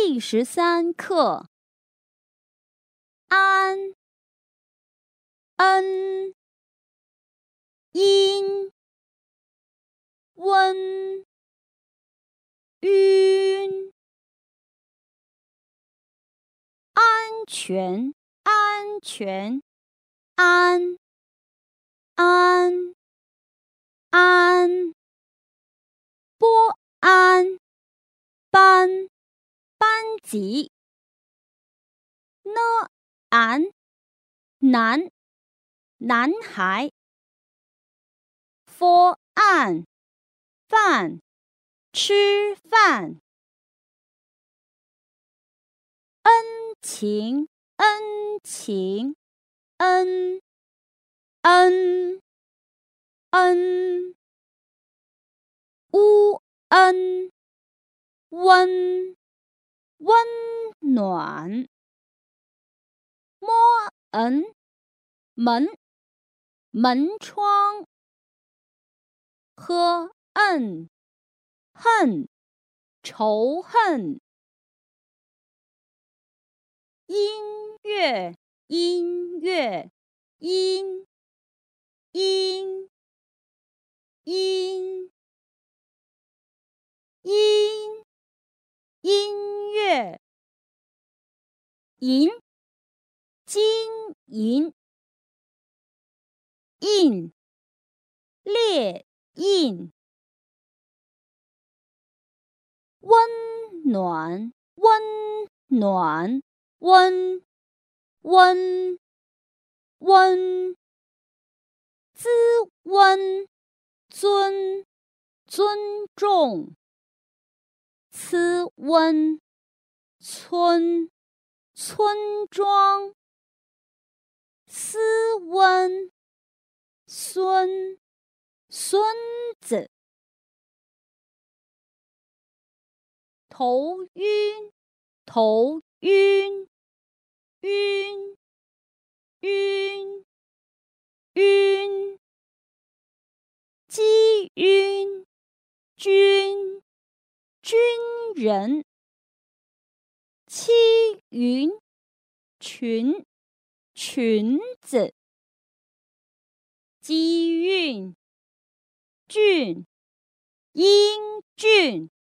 第13课安、恩、因、温、晕、安全、安全、安、安、安、波安、班、班级、安、男、男孩、案、饭、吃饭、恩情、恩情、恩、乌恩、温、温暖、门、门窗、恨、仇恨、音乐、音、音乐、银、金银、印、列印、温暖、滋温、尊重、村庄、斯温、孙子、头晕、击晕、军人、欺云、裙子、机运、英俊。